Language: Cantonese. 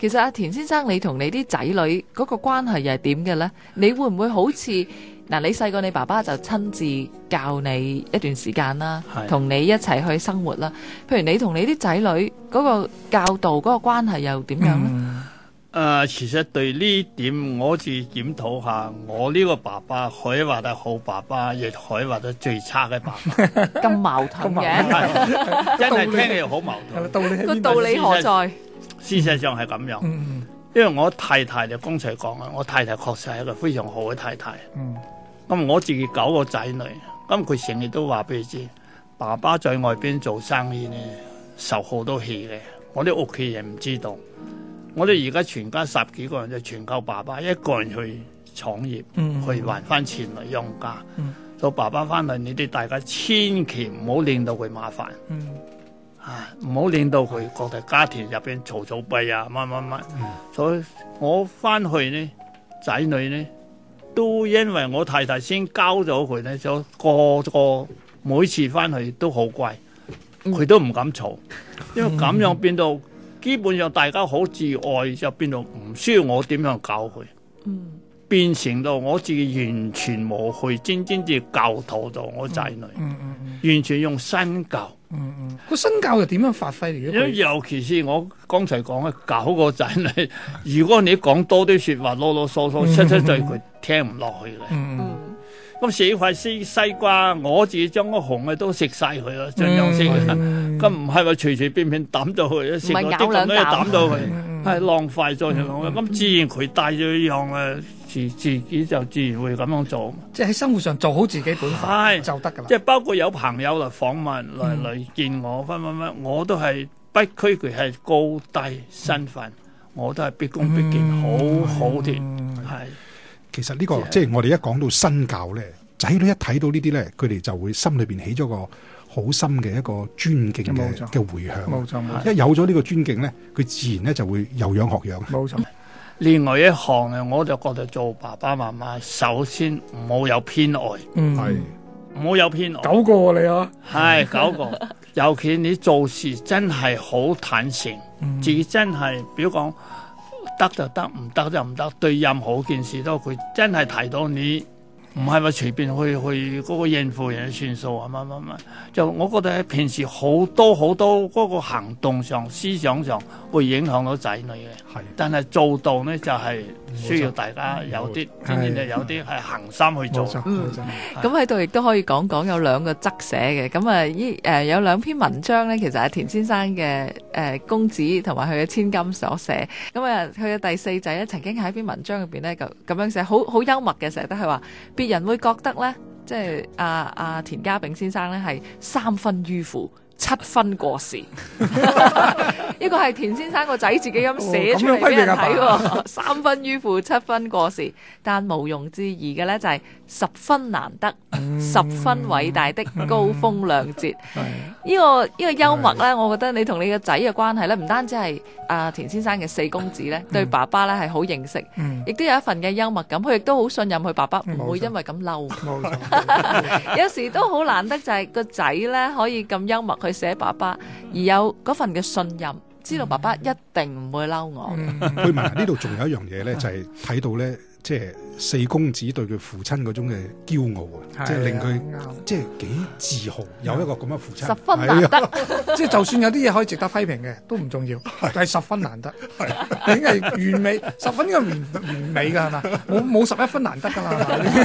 其實阿田先生，你同你啲仔女嗰個關係又係點嘅呢？你會唔會好似嗱？你細個你爸爸就親自教你一段時間啦，同你一齊去生活啦。譬如你同你啲仔女嗰個教導嗰個關係又點樣呢？ 其實對呢點我自己檢討下，我呢個爸爸可以話得好爸爸，亦可以話得最差嘅爸爸。 咁矛盾嘅， 真係聽起嚟好矛盾。 個道理何在？ 事實上係咁樣，因為我太太就剛才講啦，我太太確實係一個非常好嘅太太。咁我自己9個仔女，咁佢成日都話俾你知，爸爸在外邊做生意呢，受好多氣嘅。我啲屋企人唔知道，我哋而家全家10幾個人就全靠爸爸一個人去創業，去還翻錢嚟養家。到爸爸翻嚟，你哋大家千祈唔好令到佢麻煩。唔好令到佢覺得家庭入邊嘈嘈閉啊乜乜乜，所以我翻去呢，仔女呢都因為我太太先教咗佢呢，就個每次翻去都好乖，佢都唔敢嘈，因為咁樣變到基本上大家好自愛，就變到唔需要我點樣教佢，變成到我自己完全冇去真正教導到我仔女，完全用身教。 個身教又點樣發揮嚟嘅？ 尤其是我剛才講嘅9個仔女，如果你講多啲說話，囉囉嗦嗦，出嘴，佢聽唔落去嘅。咁四塊西瓜，我自己將個紅嘅都食晒佢啦，盡量食。咁唔係話隨隨便便抌咗佢，食咗啲咁多嘢抌咗佢，係浪費咗佢。咁自然佢帶咗一樣自己就自然會咁樣做。 即係喺生活上做好自己本分就得㗎啦。 即係包括有朋友嚟訪問嚟見我，乜，我都係不拘佢係高低身份，我都係畢恭畢敬，好啲。係。 其實呢個即係我哋一講到身教咧，仔女一睇到呢啲咧，佢哋就會心裏邊起咗個好深嘅一個尊敬嘅回響。 冇錯， 一有咗呢個尊敬咧，佢自然咧就會有樣學樣。 冇錯。 另外一項咧，我就覺得做爸爸媽媽，首先唔好有偏愛， 係唔好有偏愛。 9個喎你啊， 係9個，尤其你做事真係好坦誠，自己真係，比如講。得就得，唔得就唔得。對任何件事都，佢真係提到你，唔係話隨便去嗰個應付人算數啊乜。就我覺得喺平時好多嗰個行動上、思想上會影響到仔女嘅。係，但係做到呢，就係需要大家有啲，真正有啲係恒心去做。 咁喺度亦都可以講講有2個側寫嘅。咁啊，有2篇文章呢，其實係田先生嘅公子同埋佢嘅千金所寫。咁啊，佢嘅第4仔咧，曾經喺一篇文章入邊咧咁樣寫，好幽默嘅，成日都係話別人會覺得咧，即係阿田家炳先生咧係3分迂腐，7分過時。呢個係田先生個仔自己咁寫出嚟俾人睇喎。3分迂腐，7分過時，但毋庸置疑嘅咧就係10分難得，10分偉大的高風亮節。呢個幽默咧，我覺得你同你個仔嘅關係咧，唔單止係阿田先生嘅4公子咧，對爸爸咧係好認識，亦都有一份嘅幽默感。佢亦都好信任佢爸爸，唔會因為咁嬲。有時都好難得就係個仔咧可以咁幽默去寫爸爸，而有嗰份嘅信任，知道爸爸一定唔會嬲我。 佢問呢度仲有一樣嘢咧，就係睇到咧，即係4公子對佢父親嗰種嘅驕傲啊，即係令佢即係幾自豪，有一個咁嘅父親。 10分難得， 即係就算有啲嘢可以值得批評嘅，都唔重要，係10分難得，已經係完美，10分應該完美㗎係嘛？冇11分難得㗎嘛。